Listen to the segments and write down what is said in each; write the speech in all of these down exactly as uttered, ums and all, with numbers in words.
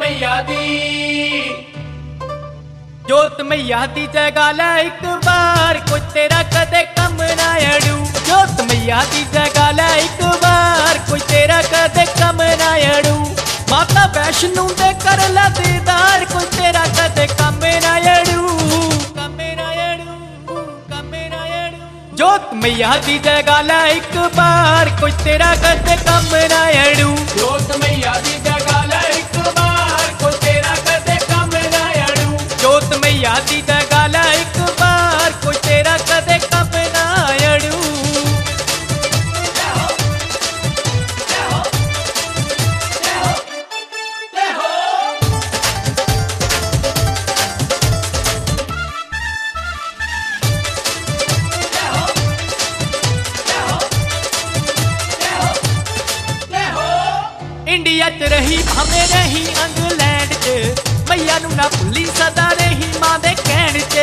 मैया दी जोत मैया दी जगा लै एक बार कोई तेरा कदे कम ना अड़ू। जोत मैया दी जगा लै एक बार कोई तेरा कदे कम ना अड़ू। माता वैष्णो दे कर लै दीदार कोई तेरा कदे कम ना अड़ू। जोत मैया दी जगा लै एक बार कोई तेरा कदे कम ना अड़ू। जोत मैया दी जगा लै एक बार कोई तेरा कदे कम ना अड़ू। जोत मैया दी जगा लै एक बार कोई तेरा कदे कम ना अड़ू। इंडिया च रही भावें रही इंग्लैंड च मैया नू ना भुल्ली सदा रही मां दे कहण च।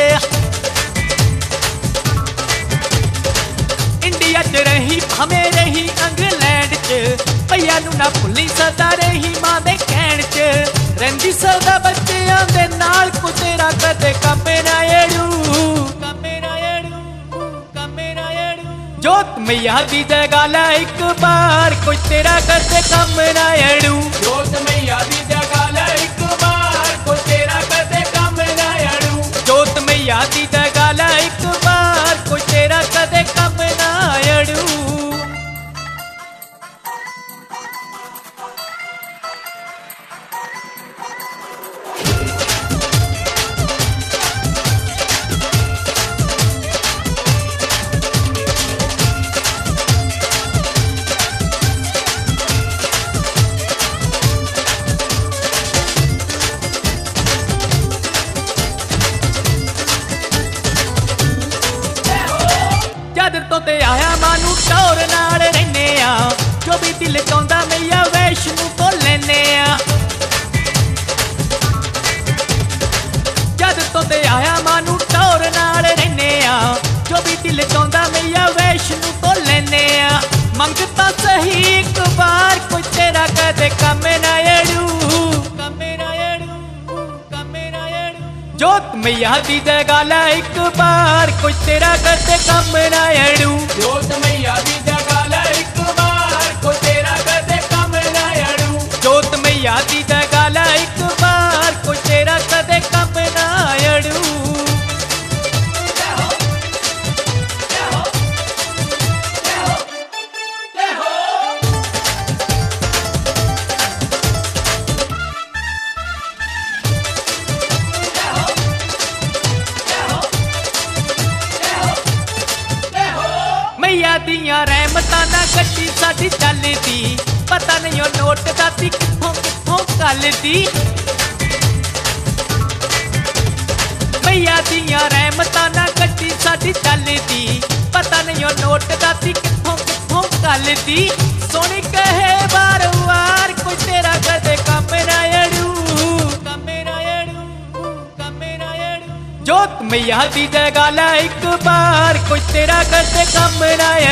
इंडिया च रही भावें रही इंग्लैंड च मैया नू ना भुल्ली सदा रही मां दे कहण च। रंजी सदा बच्चियां दे नाल को तेरा कदे कम ना अड़ू। जोत मैया दी जगा लै एक बार कोई तेरा कदे कम ना अड़ू। जोत मैया दी जगा लै एक बार कोई तेरा कदे कम ना अड़ू। जोत मैया दी जगा लै एक बार कोई तेरा कदे कम ना अड़ू। जद तो ते आया मानू टौर नाल रहने आ जो भी दिल चाहता मैया वैष्णो तो लेने आ। जद तो ते आया मानू टौर नाल रहने आ जो भी दिल चाहता मैया वैष्णो तो लेने आ। मंगता सही एक बार कोई तेरा कदे कम ना अड़ू। जोत मैया दी जगा लै एक बार कोई तेरा कदे कम ना अड़ू। जोत मैया दी जगा लै एक बार कोई तेरा कदे कम ना अड़ू। जोत मैया दी जगा लै एक बार कोई तेरा कदे कम ना अड़ू। मैया दियां रहमतां ना गड्डी साडी चलदी पता नहीं ओ नोट दाती कित्थों कित्थों गलदी। मैया दियां रहमतां ना गड्डी साडी चलदी पता नहीं ओ नोट दाती कित्थों कित्थों गलदी। सोनी कहे बार बार कोई तेरा कदे कम ना अड़ू। जोत मैया दी जगा लै एक बार कोई तेरा कदे कम ना